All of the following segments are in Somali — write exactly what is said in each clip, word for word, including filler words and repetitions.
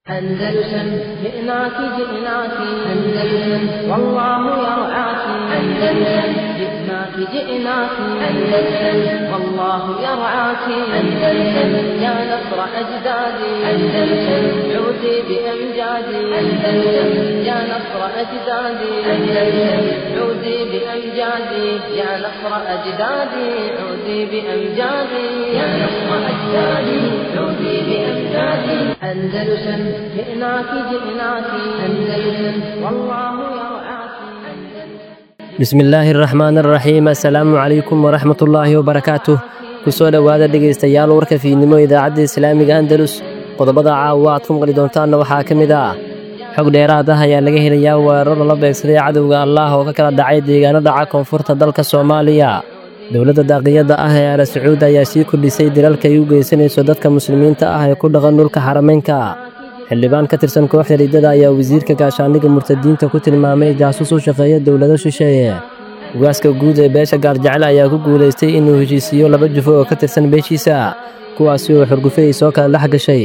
أندلسن جئناك جئناك أندلسن والله يرعاك أندلسن جئناك جئناك أندلسن والله يرعاك أندلسن يا نصر أجدادي أندلسن عودي بأمجادي أندلسن يا نصر أجدادي أندلسن عودي بأمجادي يا نصر أجدادي عودي بأمجادي يا نصر أجدادي عودي بأمجادي أندلسن جئناك جئناك أندلسن والله يرعاك. بسم الله الرحمن الرحيم. السلام عليكم ورحمة الله وبركاته. kusoo dhawaada dhegeystayaal warka fiidnimo idaacadda islaamiga Andalus. qodobada caawa aad ku maqli doontaan waxaa ka mid ah xog dheeraad ah ayaa laga helayaa weerar la beegsaday cadawga Allah oo ka kala dhacay deegaanada dhaca koonfurta dalka Soomaaliya. dowladda daaqiyada ah ee Al Sacuud ayaa sii kordhisay dilalka ay u geysanayso dadka muslimiinta ah ee ku dhaqan dhulka xarameynka. xildhibaan ka tirsan kooxda riddada ayaa wasiirka gaashaandhigga murtadiinta ku tilmaamay jaasuus u shaqeeya dowlado shisheeye. ugaaska guud ee beesha gaarjecel ayaa ku guulaystay inuu heshiisiyo laba jufo oo ka tirsan beeshiisa kuwaasi oo xurgufay soo kala dhex gashay.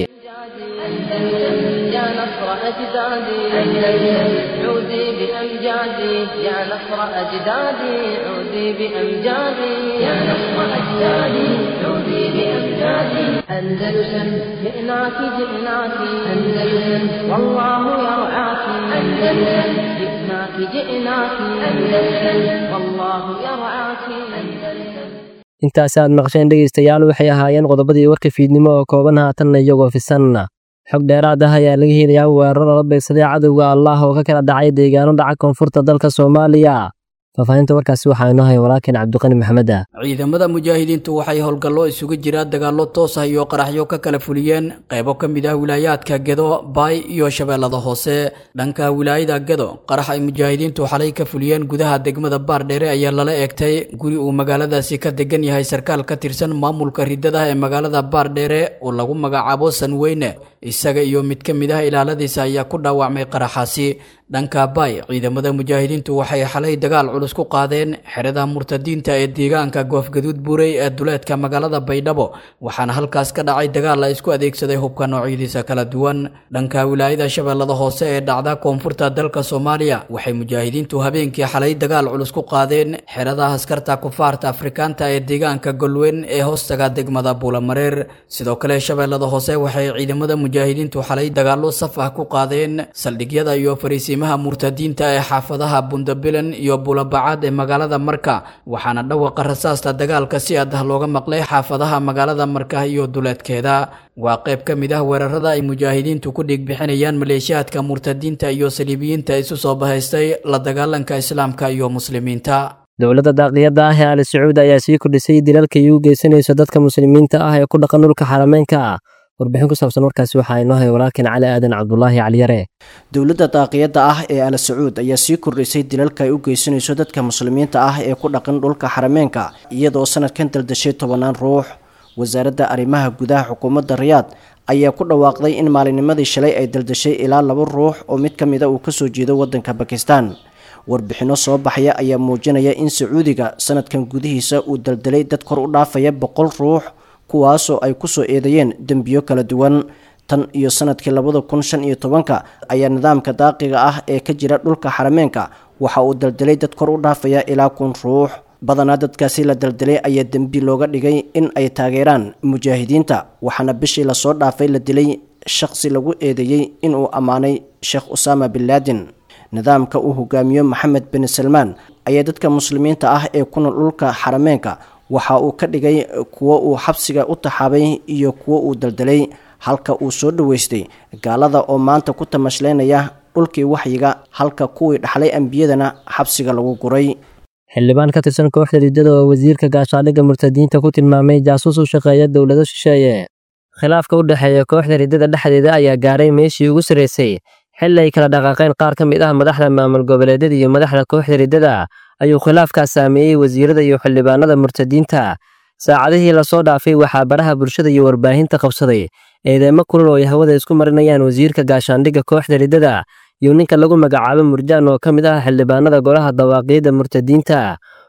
يا نصر أجدادي عودي بأمجادي يا نصر أجدادي عودي بأمجادي أندلسن جئناك جئناك أندلسن والله يرعاك أندلسن جئناك جئناك أندلسن والله يرعاك أندلسن. intaas aad maqasheen dhegeystayaal waxay ahaayeen qodobadii warka fiidnimo oo kooban haatan iyagoo fisan. xog dheeraad ah ayaa laga helayaa weerar la beegsaday cadawga Allah oo ka kala dhacay deegaano dhaca koonfurta dalka Soomaaliya. faafahinta warkaasi waxaa inoo hay walaalkeen Cabdiqani Maxamed. ciidamada mujaahidiintu waxay howlgallo isugu jira dagaallo toos ah iyo qaraxyo ka kala fuliyeen qaybo ka mid ah wilaayaadka Gedo, Baay iyo Shabeellada Hoose. dhanka wilaayada Gedo, qarax ay mujaahidiintu xalay ka fuliyeen gudaha degmada Baardheere ayaa lala eegtay guri uu magaaladaasi ka degan yahay sarkaal ka tirsan maamulka riddada ee magaalada Baardheere oo lagu magacaabo Sanweyne. isaga iyo mid ka mid ah ilaaladiisa ayaa ku dhaawacmay qaraxaasi. dhanka Baay, ciidamada mujaahidiintu waxay xalay dagaal culus ku qaadeen xerada murtadiinta ee deegaanka Goofgaduud Buurey ee duleedka magaalada Baydhabo, waxaana halkaas ka dhacay dagaal la isku adeegsaday hubka noocyadiisa kala duwan. dhanka wilaayada Shabeellada Hoose ee dhacda koonfurta dalka Soomaaliya, waxay mujaahidiintu habeenkii xalay dagaal culus ku qaadeen xerada askarta kufaarta Afrikaanta ee deegaanka Golweyn ee hoostaga degmada Buulamareer. sidoo kale Shabeellada Hoose waxay ciidamada mujaahidiintu xalay dagaallo saf ah ku qaadeen saldhigyada iyo fariisimaha murtadiinta ee xaafadaha Bundabilan iyo Bulabacad ee magaalada Marka, waxaana dhawaqa rasaasta dagaalka si aad ah looga maqlay xaafadaha magaalada Marka iyo duleedkeeda. waa qayb ka mid ah weerarada ay mujaahidiintu ku dhig bixinayaan maleeshiyaadka murtadiinta iyo saliibiyiinta isu soo bahaystay la dagaalanka islaamka iyo muslimiinta. dowladda daaqiyada ah ee Al Sacuud ayaa sii kordhisay dilalka ay u geysanayso dadka muslimiinta ah ee ku dhaqan dhulka xarameynka. warbixin ku saabsan warkaasi waxaa inoo hay walaalkeen Cali Aadan Cabdullaahi Cali Yare. dowladda daaqiyada ah ee Al Sacuud ayaa sii kordhisay dilalka ay u geysanayso dadka muslimiinta ah ee ku dhaqan dhulka xarameynka iyadoo sanadkan daldashay tobanaan ruux. wasaaradda arrimaha gudaha xukuumadda Riyaad ayaa ku dhawaaqday in maalinimadii shalay ay daldashay ilaa laba ruux oo mid ka mid ah uu ka soo jeedo waddanka Bakistan. warbixino soo baxaya ayaa muujinaya in Sacuudiga sanadkan gudihiisa uu daldalay dad kor u dhaafaya boqol ruux kuwaasoo ay ku soo eedeeyeen dembiyo kala duwan. tan iyo sanadkii labada kun shan iyo tobanka ayaa nidaamka daaqiga ah ee ka jira dhulka xarameynka waxa uu daldalay dad kor u dhaafaya ilaa kun ruux. badanaa dadkaasi la daldalay ayaa dembi looga dhigay in ay taageeraan mujaahidiinta, waxaana bishii lasoo dhaafay la dilay shaqsi lagu eedeeyey inuu ammaanay Sheekh Usaama bin Laden. nidaamka uu hogaamiyo Maxamed bin Salmaan ayaa dadka muslimiinta ah ee ku nool dhulka xarameynka waxa uu ka dhigay kuwo uu xabsiga u taxaabay iyo kuwo uu daldalay, halka uu soo dhaweystay gaalada oo maanta ku tamashlaynaya dhulkii waxyiga, halka kuwii dhaxlay ambiyadana xabsiga lagu guray. xildhibaan ka tirsan kooxda riddada oo wasiirka gaashaandhigga murtadiinta ku tilmaamay jaasuus u shaqeeya dowlado shisheeye. khilaafka u dhexeeya kooxda riddada dhexdeeda ayaa gaaray meeshii ugu sarreysay xilli ay kala dhaqaaqeen qaar ka mid ah madaxda maamul goboleedyada iyo madaxda kooxda riddada ayuu khilaafkaas saameeyey wasiirada iyo xildhibaanada murtadiinta. saacadihii lasoo dhaafay waxaa baraha bulshada iyo warbaahinta qabsaday eedeymo kulul oo ay hawada isku marinayaan wasiirka gaashaandhigga kooxda riddada iyo ninka lagu magacaabo Murjaan oo ka mid ah xildhibaanada golaha dawaaqiyada murtadiinta.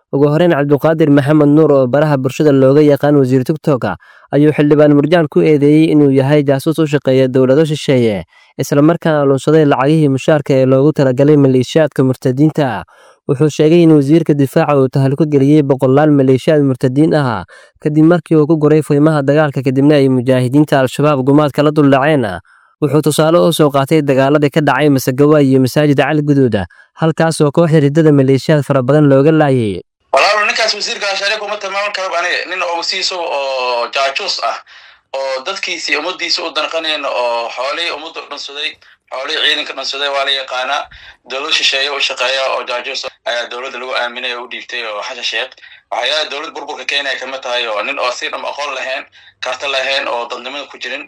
ugu horeyn cabdiqaadir maxamed nuur oo baraha bulshada looga yaqaan wasiir tiktok ayuu xildhibaan murjaan ku eedeeyey inuu yahay jaasuus u shaqeeya dowlado shisheeye isla markaana lunsaday lacagihii mushaarka ee loogu talagalay maleeshiyaadka murtadiinta wuxuu sheegay in wasiirka difaaca uu tahluko geliyey boqolaal maleeshiyaad murtadiin ah kadib markii uu ku guray furimaha dagaalka kadibna ay mujaahidiinta al-shabaab gumaad kala duldhaceen wuxuu tusaale u soo qaatay dagaaladii ka dhacay Masagawa iyo masaajida Cali Guduuda halkaas oo kooxda ridada maleeshiyaad fara badan looga laayay walaal ninkaas wasiirka shariico ma tamaam karo aniga nin oo wasiiso oo jaajus ah oo dadkiisii umadiisa u danqaneen oo xoolay umadu dhansaday xoolay ciidanka dhansaday waa la yaqaana dawlad shisheeye oo shaqeeya oo jaajus ayaa dawladda lagu aaminay oo u dhiibtay oo xasha sheekh waxay dawlad burburka Kenya kama tahay oo nin oo si dham aqoon lahayn karta lahayn oo dadnimada ku jirin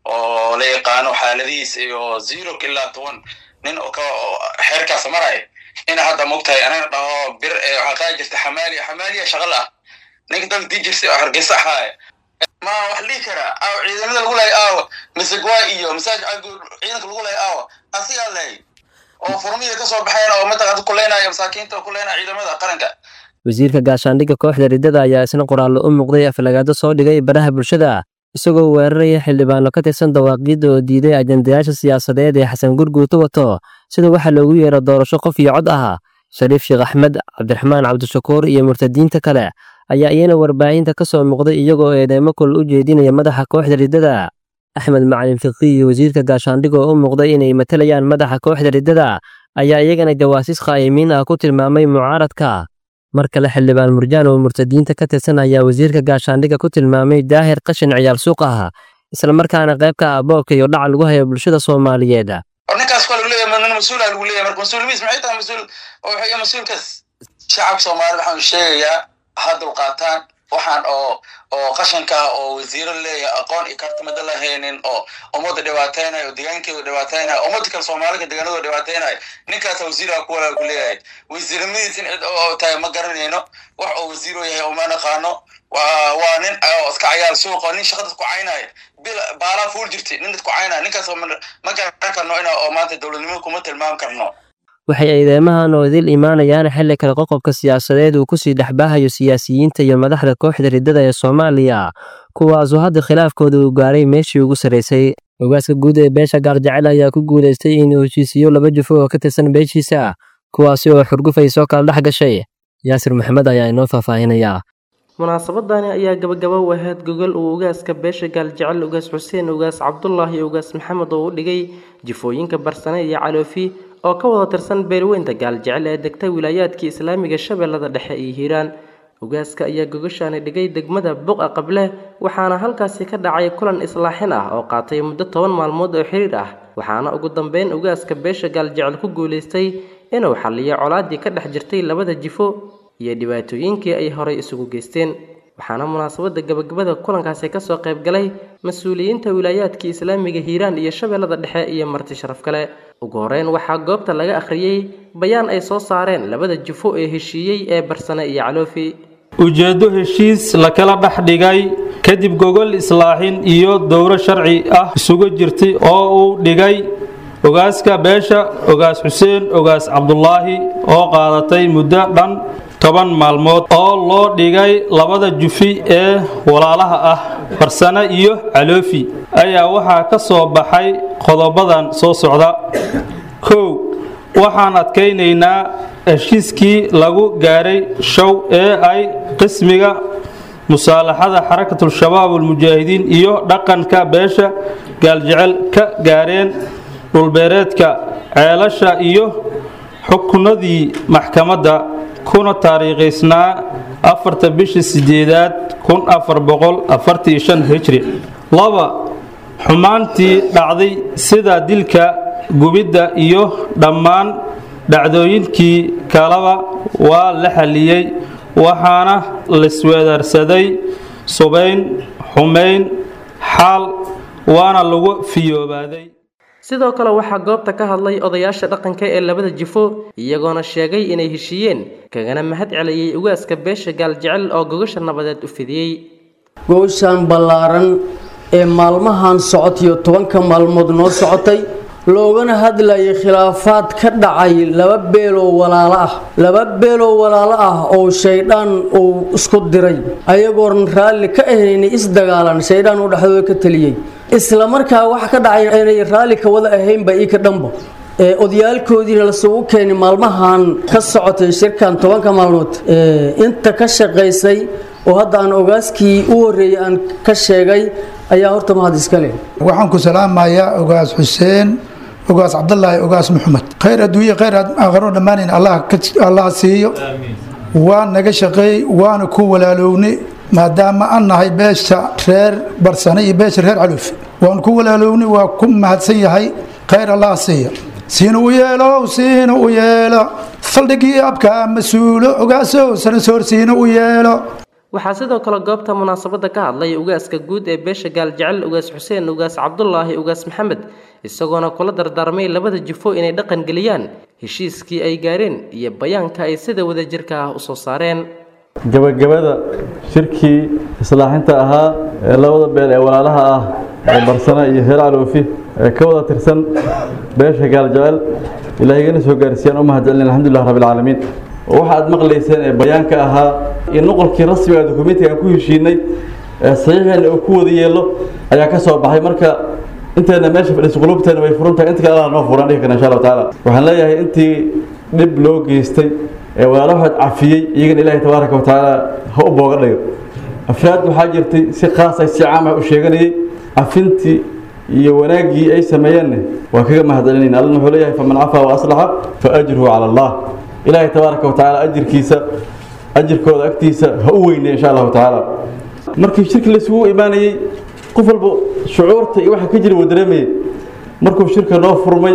oo la yaqaano xaaladiis iyo zero ilaa toban nin oo ka xeerkaas maray ina hadda moogtahay anana dhaho bir waxa ka jirta xamaali xamaaliya shaqal ah ninka dad dijirsi oo hargeysa ahaa ma wax lii kara aw ciidamada lagu leeyahay aw Masagawa iyo masaaj ciidanka lagu leeyahay aw asiga leey oo furmiyada ka soo baxeen oo mataqaad ku leenayo masaakiinta ku leenayo ciidamada qaranka wasiirka gaashaandhigga kooxda ridada ayaa isna qoraal u muuqday aflagaado soo dhigay baraha bulshada isagoo weeraraya xildhibaano ka tirsan dawaaqidda oo diiday ajandayaasha siyaasadeed ee Xasan Gurguurto wato sida waxa loogu yeero doorasho qof iyo cod ah Shariif Sheekh Axmed Cabdiraxmaan Cabdishakuur iyo murtadiinta kale ayaa iyana warbaahinta ka soo muuqday iyagoo eedeymo kul u jeedinaya madaxa kooxda ridada Axmed Macalin Fiqi wasiirka gaashaandhigga oo u muuqday inay matalayaan madaxa kooxda ridada ayaa iyagana jawaasiis qaayimiin ah ku tilmaamay mucaaradka marka la xildhibaan murjaan oo murtadiinta ka tirsan ayaa wasiirka gaashaandhigga ku tilmaamay daahir qashin ciyaal suuq ah isla markaana qayb ka ah boobka iyo dhaca lagu hayo bulshada Soomaaliyeed ninkaas kale leeyahay man mas'uul lagu leeyahay marka mas'uuliyiis maxay tahay mas'uul oo waxay mas'uulkaas shacabka Soomaaliyeed waxaan sheegayaa hadal qaataan waxaan oo oo qashanka oo wasiir leeyahay aqoon iyo kartimada lahaynin oo umada dhibaataynayo deegaankeeda dhibaataynayo umada kale Soomaaliga deegaanada dhibaataynayo ninkaas wasiir ku wala ku leeyahay wasiirnimadiisin cid oo tahay ma garanayno wax oo wasiir yahay oo ma naqaano waa waa nin iska ciyaal suuq nin shaqada ku caynay bil baala fuul jirtay nin ku caynay ninkaas ma garan karno ina oo maanta dawladnimada kuma tilmaam karno waxay eedeymahan oo idil imaanayaan xilli kale qoqobka siyaasadeed uu ku sii dhaxbaahayo siyaasiyiinta iyo madaxda kooxda ridada ee Soomaaliya kuwaas oo hadda khilaafkooda uu gaaray meeshii ugu sareysay ogaaska guud ee beesha Gaarjecel ayaa ku guuleystay inuu heshiisiyo laba jufo oo ka tirsan beeshiisa kuwaas oo xurgufay soo kala dhex gashay Yaasir Maxamed ayaa inoo faahfaahinaya munaasabadani ayaa gabagabo u ahayd gogol uu ogaaska beesha Gaarjecel ugaas Xuseen ugaas Cabdullaahi iyo ugaas Maxamed oo u dhigay jifooyinka Barsane iyo Caloofi oo ka wada tirsan beelweynta Gaarjecel ee degtay wilaayadka Islaamiga Shabeellada Dhexe iyo Hiiraan ogaaska ayaa gogoshaani dhigay degmada Buqa Qable waxaana halkaasi ka dhacay kulan islaaxin ah oo qaatay muddo toban maalmood oo xiriir ah waxaana ugu dambeyn ogaaska beesha Gaarjecel ku guuleystay inuu xalliyo colaadii ka dhex jirtay labada jifo iyo dhibaatooyinkii ay horay isugu geysteen waxaana munaasabada gabagabada kulankaasi ka soo qayb galay mas'uuliyiinta wilaayadka Islaamiga Hiiraan iyo Shabeellada Dhexe iyo marti sharaf kale ugu horeyn waxaa goobta laga akhriyay bayaan ay soo saareen labada jifo ee heshiiyey ee Barsane iyo Caloofi ujeedo heshiis la kala dhex dhigay kadib gogol islaaxin iyo dowro sharci ah isugu jirtay oo uu dhigay ogaaska beesha ogaas Xuseen ogaas Cabdullaahi oo qaadatay muddo dhan toban maalmood oo loo dhigay labada jufi ee walaalaha ah Barsane iyo Caloofi ayaa waxaa ka soo baxay qodobadan soo socda kow waxaan adkaynaynaa heshiiskii lagu gaaray show ee ay qismiga musaalaxada xarakatul shabaab wal mujaahidiin iyo dhaqanka beesha Gaarjecel ka gaareen dhulbeereedka ceelasha iyo xukunadii maxkamadda kuna taariikhaysnaa afarta bishii sideedaad kun afar boqol afartan iyo shan hijri laba xumaantii dhacday sida dilka gubidda iyo dhammaan dhacdooyinkii kalaba waa la xaliyey waxaana lisweedarsaday subayn xumayn xaal waana lagu fiyoobaaday sidoo kale waxaa goobta ka hadlay odayaasha dhaqanka ee labada jifo iyagoona sheegay inay heshiiyeen kagana mahad celiyay ugaaska beesha Gaarjecel oo gogosha nabadeed u fidiyay gogoshan ballaaran ee maalmahan socotiyo tobanka maalmood noo socotay loogana hadlayay khilaafaad ka dhacay laba beeloo walaalo ah laba beeloo walaalo ah oo shaydaan uu isku diray ayagoon raalli ka ahayn isdagaalan shaydaan uu dhexdooda ka taliyay isla markaa wax ka dhacay inay raalli ka wada ahaynba ii ka dhanba ee odayaalkoodiina la soo keenay maalmahan ka socotay shirkan tobanka maalmood ee inta ka shaqeysay oo hadda aan ogaaskii u horeeyay aan ka sheegay ayaa horta mahad iska leh waxaan ku salaamayaa ogaas xuseen ogaas cabdullaahi ogaas maxamed khayr adduunye khayr aakhiro dhammaanayn allah allah siiyo waa naga shaqeey waana ku walaalowni maadaama aan nahay beesha reer barsane iyo beesha reer caluufi waan ku walaalowni waa ku mahadsan yahay khayr allah siiyo siina u yeelo siina u yeelo saldhigii abka mas-uulo ogaasow sanasoor siina u yeelo waxaa sidoo kale goobta munaasabada ka hadlay ugaaska guud ee beesha gaaljecel ugaas xuseen ugaas cabdullaahi ugaas maxamed isagoona kula dardaarmay labada jifo inay dhaqan geliyaan heshiiskii ay gaareen iyo bayaanka ay sida wadajirka ah usoo saareen gabagabada shirkii islaaxinta ahaa ee labada beel ee walaalaha ah ee barsana iyo reer caloofi ee ka wada tirsan beesha gaaljecel ilaahigana soo gaarsiiyaan u mahadcelin alxamdulilah rabbilcaalamiin waxa aad maqlayseen ee bayaanka ahaa iyo nuqolkii rasmiga dukumeentiga aan ku heshiinay ee saxiixeena uu ku wada yeelo ayaa ka soo baxay marka inteena meesha fadhiso qulubteena way furan tahay inta kale Allah noo furan dhihi kana insha Allah taala waxaan leeyahay intii dib loo geystay ee walaalaha cafiyay iyagana Ilaahay tabaaraka wa taala ha u booga dhigo afraad waxaa jirtay si khaas ah si caam ah u sheeganayay afintii iyo wanaagii ay sameeyeen waa kaga mahadcelinayna Allah wuxuu leeyahay faman afa wa aslaha fa ajruhu ala Allah إلهي تبارك وتعالى أجر كيسا أجر كود أكتيسا هو إن شاء الله تعالى مركب شركة لسوء إيماني قفل شعورتي واحد كجري ودرمي مركب شركة نوف فرمي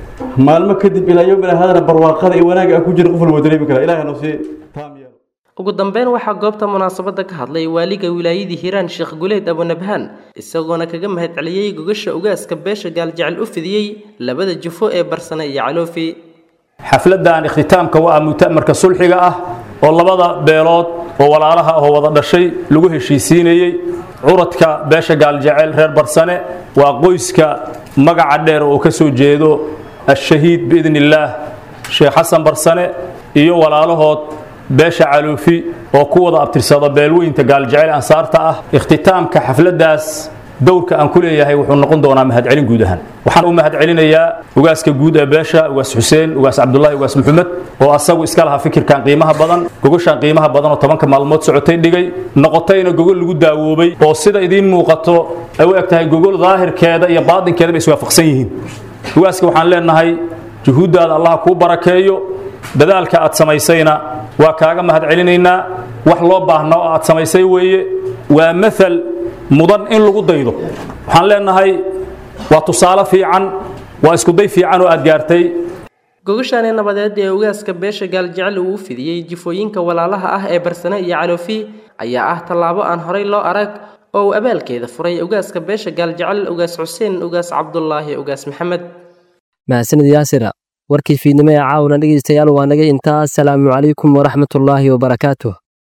ما المكذب إلى يومنا هذا برواقة إيواناك أكجر قفل ودرمي كلا إلهي نوسي تامي ugu dambeyn waxaa goobta munaasabada ka hadlay waaliga wilaayadii Hiiraan Sheekh Guleed Abu Nabhan isagoona kaga mahad celiyay gogasha ugaaska beesha gaaljecel u fidiyay labada jifo ee barsana iyo caloofi xafladan ikhtiitaamka waa mutamarka sulxiga ah oo labada beelood oo walaalaha ah oo wada dhashay lagu heshiisiinayay curadka beesha gaaljecel reer barsane waa qoyska magaca dheer oo ka soo jeedo الشهيد بإذن الله شيخ حسن برسنة iyo walaalahood beesha caloofi oo ku wada abtirsada beelweynta gaaljecel ansaarta ah ikhtiitaamka xafladaas dowrka aan ku leeyahay wuxuu noqon doonaa mahad celin guud ahaan waxaan u mahad celinayaa ugaaska guud ee beesha ugaas xuseen ugaas cabdullaahi ugaas maxamed oo asagu iska lahaa fikirkan qiimaha badan gogashan qiimaha badan oo tobanka maalmood socotay dhigay noqotayna gogol lagu daawoobay oo sida idiin muuqato ay u egtahay gogol daahirkeeda iyo baadinkeeda bay iswaafaqsan yihiin ugaaska waxaan leenahay juhuuddaada allah kuu barakeeyo dadaalka aad samaysayna waa kaaga mahad celinaynaa wax loo baahna oo aad samaysay weeye waa mathal mudan in lagu daydo waxaan leenahay waa tusaale fiican waa isku day fiican oo aad gaartay gogashaani nabadeed ee ugaaska beesha gaaljecel uu fidiyay jifooyinka walaalaha ah ee barsane iyo caloofi ayaa ah tallaabo aan horey loo arag oo uu abaalkeeda furay ugaaska beesha gaaljecel ugaas xuseen ugaas cabdullaahi ugaas maxamed mahadsanid yaasira warkii fiidnimo ee caawna dhegeystayaal waa naga intaas salaamu calaykum waraxmatullaahi wabarakaatuh